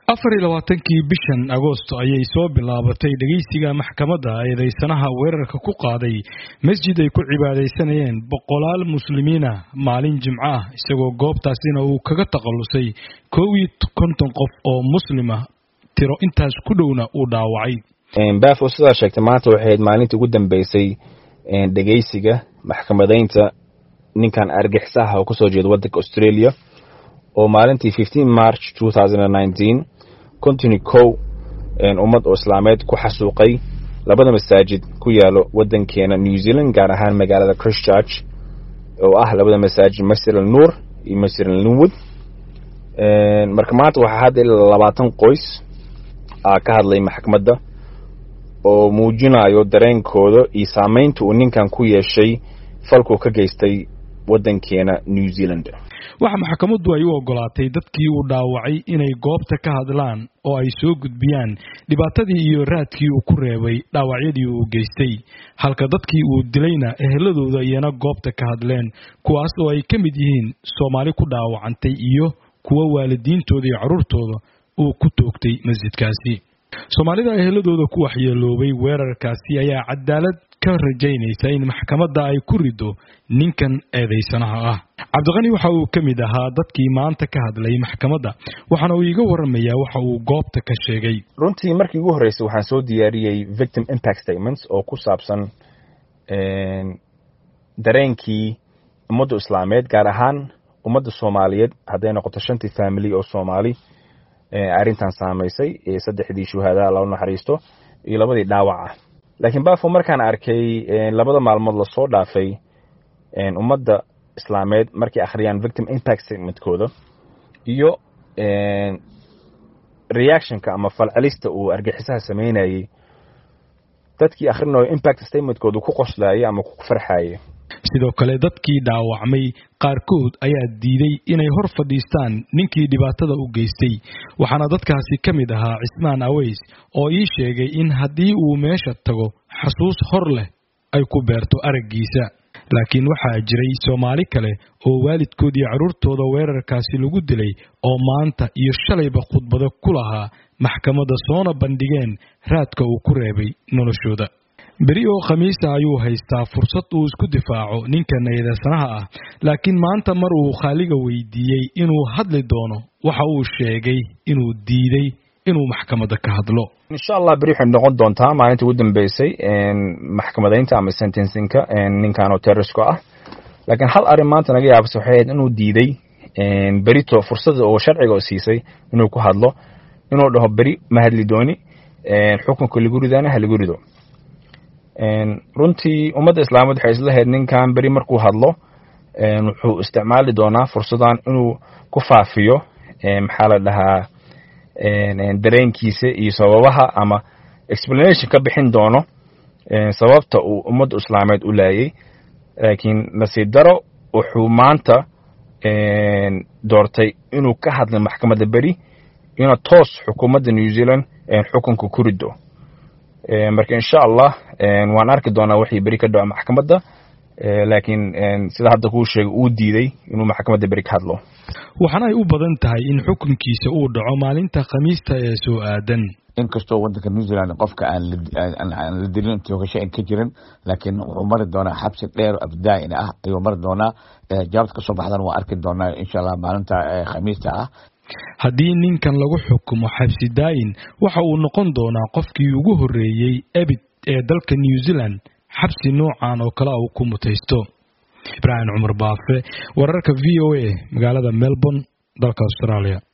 24kii bishan Agoosto ayay soo bilaabatay dhageysiga maxkamadda eedeysanaha weerarka ku qaaday masjid ay ku cibaadeysanayeen boqolaal muslimiin ah maalin Jimco ah isagoo goobtaasina uu kaga taqalusay 51 qof oo muslim ah tiro intaas ku dhowna uu dhaawacay. baaf oo sida sheegtay maanta waxay ahayd maalintii ugu dambeysay dhageysiga maxkamadeynta ninkan argixisaaha oo ku soo jeeda waddanka Australia oo maalintii 15 March 2019 continue ummad oo islaameed ku xasuuqay labada masaajid ku yaalo waddankeena New Zealand gaar ahaan magaalada Christchurch oo ah labada masaajid Masjid al-Nur iyo Masjid al-Linwood. marka maanta waxa hadda 20 qoys ka hadlay maxkamadda oo muujinayo dareenkooda iyo saameynta uu ninkan ku yeeshay falku ka geystay waddankeena New Zealand. waxa maxkamaddu ay u ogolaatay dadkii uu dhaawacay inay goobta ka hadlaan oo ay soo gudbiyaan dhibaatadii iyo raadkii uu ku reebay dhaawacyadii uu geystay halka dadkii uu dilayna eheladooda iyana goobta ka hadleen kuwaas oo ay ka mid yihiin Soomaali ku dhaawacantay iyo kuwa waalidiintooda iyo carruurtooda uu ku toogtay masjidkaasi. Soomaalida eheladooda ku waxyeeloobay weerarkaasi ayaa cadaalad ka rajaynaysa in maxkamadda ay ku rido ninkan eedeysanaha ah. Cabdiqani waxa uu ka mid ahaa dadkii maanta ka hadlay maxkamadda waxaana uu iga waramayaa waxa uu goobta ka sheegay. runtii markii ugu horeysay waxaan soo diyaariyay victim impact statements oo ku saabsan dareenkii ummadda islaameed gaar ahaan ummadda Soomaaliyeed hadday noqoto 5 family oo Soomaali arrintan saameysay saddexdii shuhada Allah u naxariisto iyo labadii dhaawac. laakiin baafo markaan arkay labada maalmood la soo dhaafay ummadda islaameed markii akhriyaan victim impact statement-kooda iyo reaction-ka ama falcelista uu argaxisaha sameynayay dadkii akhrinayo impact statement-kooda ku qoslaayay ama ku farxayay. sidoo kale dadkii dhaawacmay qaarkood ayaa diiday inay hor fadhiistaan ninkii dhibaatada u geystay waxaana dadkaasi ka mid ahaa Cismaan Aweys oo ii sheegay in haddii uu meesha tago xasuus hor leh ay ku beerto araggiisa. laakiin waxaa jiray Soomaali kale oo waalidkood iyo carruurtooda weerarkaasi lagu dilay oo maanta iyo shalayba khudbado ku lahaa maxkamadda soona bandhigeen raadka uu ku reebay noloshooda. beri oo Khamiis ayuu haystaa fursad uu isku difaaco ninkan eedeysanaha ah laakiin maanta mar uu Khaaliga weydiiyay inuu hadli doono waxa uu sheegay inuu diiday inuu maxkamadda ka hadlo. insha Allah beri waxay noqon doontaa maalintii ugu dambeysay maxkamadeynta ama sentencing-ka ninkan oo terrorist ah laakiin hal arrin maanta naga yaabsay waxay ahayd inuu diiday berito fursad oo sharciga u siisay inuu ku hadlo inuu dhaho beri ma hadli dooni xukunka lagu ridana ha lagu rido. runtii ummadda islaameed waxay isla heed ninkan beri markuu hadlo wuxuu isticmaali doonaa fursadan inuu ku faafiyo maxaa la dhahaa dareenkiisa iyo sababaha ama explanation ka bixin doono sababta uu ummadda islaameed u laayay. laakiin nasiib daro wuxuu maanta doortay inuu ka hadlo maxkamadda beri inuu toos xukuumadda New Zealand xukunka ku rido. marka insha Allah waan arki doonaa wixii beri ka dhaco maxkamadda laakiin sida hadda ku sheegay uu diiday inuu maxkamadda beri ka hadlo. waxaana ay u badan tahay in xukunkiisa uu dhaco maalinta Khamiista ee soo aadan. inkastoo waddanka New Zealand qofka aan la dilin toogasho ka jirin laakiin wuxuu mari doonaa xabsi dheer abdaa'in ah ayuu mari doonaa jawaabta ka soo baxdan waa arki doonaa insha Allah maalinta Khamiista ah. haddii ninkan lagu xukumo xabsi daa'in waxa uu noqon doonaa qofkii ugu horeeyay abid ee dalka New Zealand xabsi noocan oo kala uu ku mutaysto. Ibrahim Umar Baafe wararka VOA magaalada Melbourne dalka Australia.